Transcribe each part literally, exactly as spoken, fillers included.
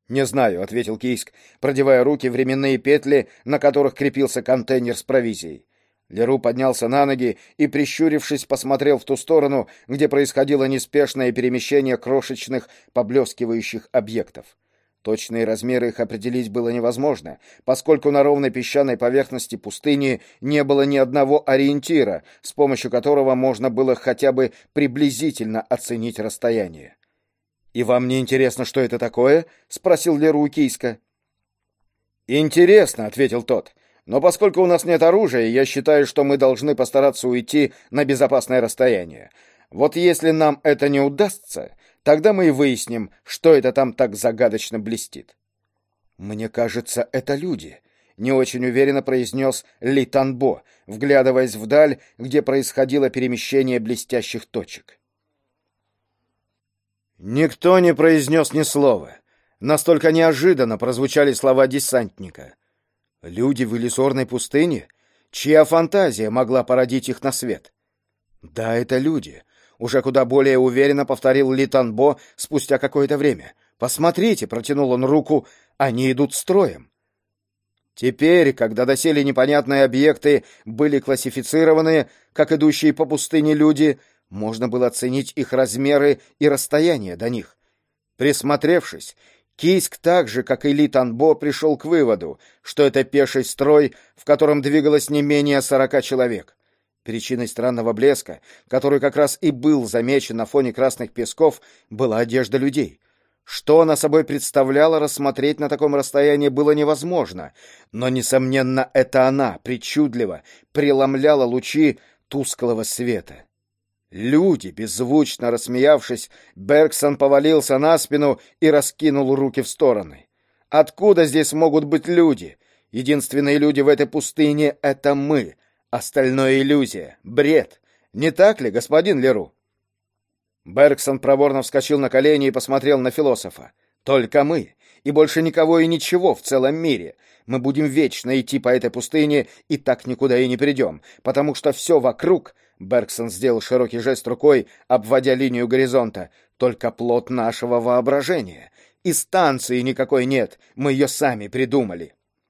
«Не знаю», — ответил Кийск, продевая руки в временные петли, на которых крепился контейнер с провизией. Леру поднялся на ноги и, прищурившись, посмотрел в ту сторону, где происходило неспешное перемещение крошечных, поблескивающих объектов. Точные размеры их определить было невозможно, поскольку на ровной песчаной поверхности пустыни не было ни одного ориентира, с помощью которого можно было хотя бы приблизительно оценить расстояние. «И вам не интересно, что это такое?» — спросил Леру у Кийска. «Интересно», — ответил тот. «Но поскольку у нас нет оружия, я считаю, что мы должны постараться уйти на безопасное расстояние. Вот если нам это не удастся, тогда мы и выясним, что это там так загадочно блестит». «Мне кажется, это люди», — не очень уверенно произнес Ли Танбо, вглядываясь вдаль, где происходило перемещение блестящих точек. Никто не произнес ни слова. Настолько неожиданно прозвучали слова десантника. Люди в иллюзорной пустыне? Чья фантазия могла породить их на свет? Да, это люди. Уже куда более уверенно повторил Ли Танбо спустя какое-то время. Посмотрите, протянул он руку, они идут строем. Теперь, когда доселе непонятные объекты были классифицированы, как идущие по пустыне люди, можно было оценить их размеры и расстояние до них. Присмотревшись, Кийск так же, как и Ли Танбо, пришел к выводу, что это пеший строй, в котором двигалось не менее сорока человек. Причиной странного блеска, который как раз и был замечен на фоне красных песков, была одежда людей. Что она собой представляла, рассмотреть на таком расстоянии было невозможно, но, несомненно, это она причудливо преломляла лучи тусклого света. Люди, беззвучно рассмеявшись, Бергсон повалился на спину и раскинул руки в стороны. Откуда здесь могут быть люди? Единственные люди в этой пустыне — это мы. Остальное — иллюзия, бред. Не так ли, господин Леру? Бергсон проворно вскочил на колени и посмотрел на философа. Только мы, и больше никого и ничего в целом мире. Мы будем вечно идти по этой пустыне и так никуда и не придем, потому что все вокруг... Бергсон сделал широкий жест рукой, обводя линию горизонта. Только плод нашего воображения. И станции никакой нет, мы ее сами придумали.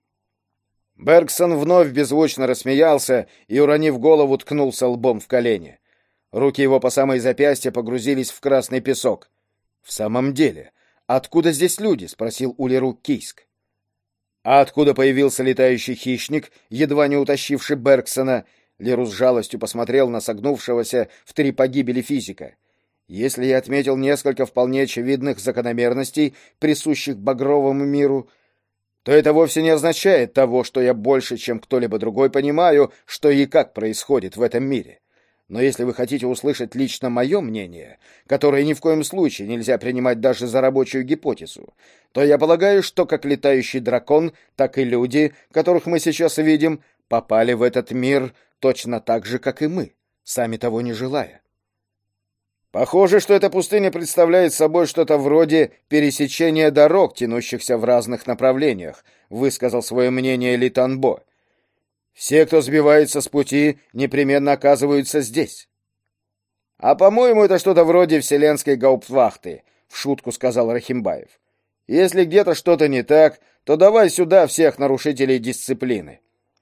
Бергсон вновь беззвучно рассмеялся и, уронив голову, ткнулся лбом в колени. Руки его по самой запястья погрузились в красный песок. «В самом деле, откуда здесь люди?» — спросил у Леру Кийск. «А откуда появился летающий хищник, едва не утащивший Бергсона?» Леру с жалостью посмотрел на согнувшегося в три погибели физика. «Если я отметил несколько вполне очевидных закономерностей, присущих багровому миру, то это вовсе не означает того, что я больше, чем кто-либо другой, понимаю, что и как происходит в этом мире. Но если вы хотите услышать лично мое мнение, которое ни в коем случае нельзя принимать даже за рабочую гипотезу, то я полагаю, что как летающий дракон, так и люди, которых мы сейчас видим, попали в этот мир точно так же, как и мы, сами того не желая. Похоже, что эта пустыня представляет собой что-то вроде пересечения дорог, тянущихся в разных направлениях, высказал свое мнение Ли Танбо. Все, кто сбивается с пути, непременно оказываются здесь. А, по-моему, это что-то вроде вселенской гауптвахты, в шутку сказал Рахимбаев. Если где-то что-то не так, то давай сюда всех нарушителей дисциплины.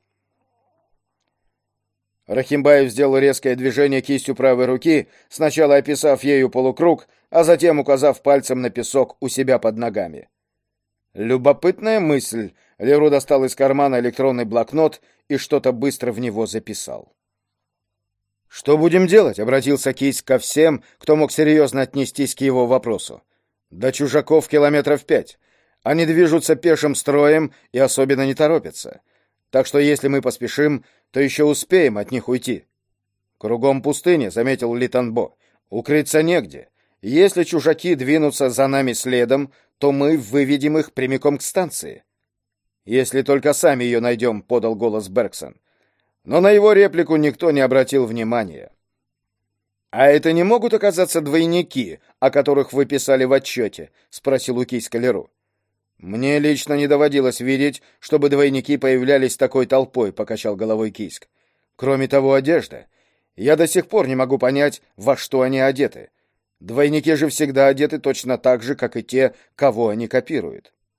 Рахимбаев сделал резкое движение кистью правой руки, сначала описав ею полукруг, а затем указав пальцем на песок у себя под ногами. Любопытная мысль. Леру достал из кармана электронный блокнот и что-то быстро в него записал. «Что будем делать?» — обратился Кийск ко всем, кто мог серьезно отнестись к его вопросу. «До чужаков километров пять. Они движутся пешим строем и особенно не торопятся. Так что если мы поспешим, то еще успеем от них уйти». «Кругом пустыня», — заметил Ли Танбо. «Укрыться негде. Если чужаки двинутся за нами следом, то мы выведем их прямиком к станции». «Если только сами ее найдем», — подал голос Бергсон. Но на его реплику никто не обратил внимания. «А это не могут оказаться двойники, о которых вы писали в отчете?» — спросил у Кийска Леру. «Мне лично не доводилось видеть, чтобы двойники появлялись такой толпой», — покачал головой Кийск. «Кроме того, одежда. Я до сих пор не могу понять, во что они одеты. Двойники же всегда одеты точно так же, как и те, кого они копируют».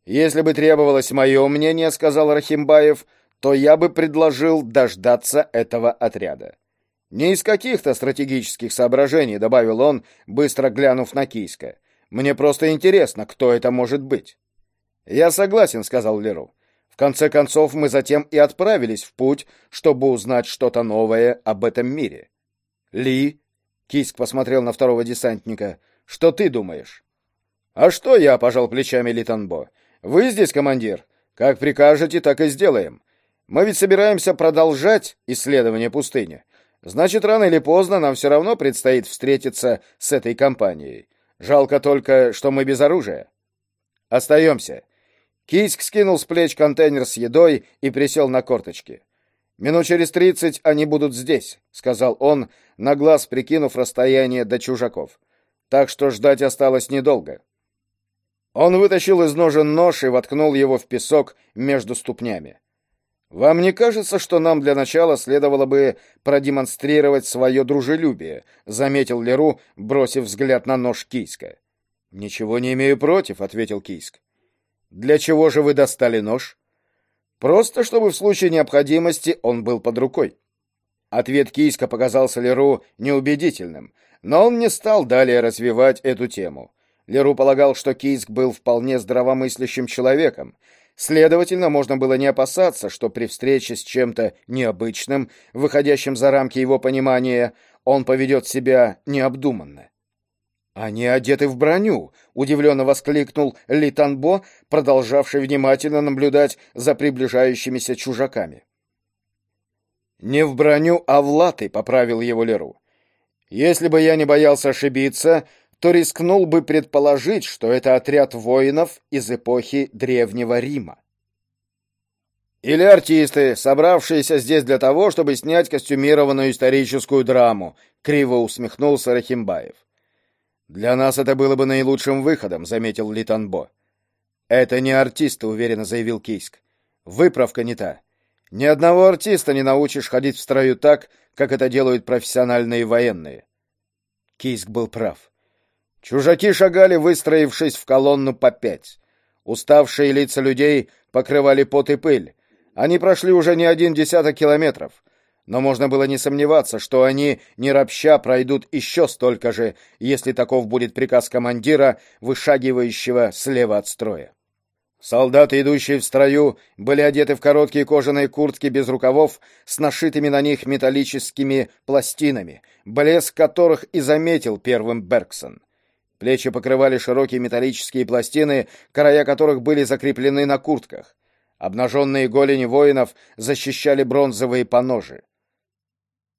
«Если бы требовалось мое мнение, — сказал Рахимбаев, — то я бы предложил дождаться этого отряда. Не из каких-то стратегических соображений, — добавил он, быстро глянув на Кийска. Мне просто интересно, кто это может быть». «Я согласен, — сказал Леру. В конце концов, мы затем и отправились в путь, чтобы узнать что-то новое об этом мире». «Ли, — Кийск посмотрел на второго десантника, — что ты думаешь?» «А что я?» — пожал плечами Ли Танбо. «Вы здесь, командир. Как прикажете, так и сделаем. Мы ведь собираемся продолжать исследование пустыни. Значит, рано или поздно нам все равно предстоит встретиться с этой компанией. Жалко только, что мы без оружия. Остаемся». Кийск скинул с плеч контейнер с едой и присел на корточки. «Минут через тридцать они будут здесь», — сказал он, на глаз прикинув расстояние до чужаков. «Так что ждать осталось недолго». Он вытащил из ножен нож и воткнул его в песок между ступнями. «Вам не кажется, что нам для начала следовало бы продемонстрировать свое дружелюбие?» — заметил Леру, бросив взгляд на нож Кийска. «Ничего не имею против», — ответил Кийск. «Для чего же вы достали нож?» «Просто чтобы в случае необходимости он был под рукой». Ответ Кийска показался Леру неубедительным, но он не стал далее развивать эту тему. Леру полагал, что Кийск был вполне здравомыслящим человеком. Следовательно, можно было не опасаться, что при встрече с чем-то необычным, выходящим за рамки его понимания, он поведет себя необдуманно. «Они одеты в броню!» — удивленно воскликнул Ли Танбо, продолжавший внимательно наблюдать за приближающимися чужаками. «Не в броню, а в латы», — поправил его Леру. «Если бы я не боялся ошибиться, то рискнул бы предположить, что это отряд воинов из эпохи Древнего Рима. Или артисты, собравшиеся здесь для того, чтобы снять костюмированную историческую драму», — криво усмехнулся Рахимбаев. «Для нас это было бы наилучшим выходом», — заметил Ли Танбо. «Это не артисты», — уверенно заявил Кийск. «Выправка не та. Ни одного артиста не научишь ходить в строю так, как это делают профессиональные военные». Кийск был прав. Чужаки шагали, выстроившись в колонну по пять. Уставшие лица людей покрывали пот и пыль. Они прошли уже не один десяток километров. Но можно было не сомневаться, что они, не ропща, пройдут еще столько же, если таков будет приказ командира, вышагивающего слева от строя. Солдаты, идущие в строю, были одеты в короткие кожаные куртки без рукавов с нашитыми на них металлическими пластинами, блеск которых и заметил первым Бергсон. Плечи покрывали широкие металлические пластины, края которых были закреплены на куртках. Обнаженные голени воинов защищали бронзовые поножи.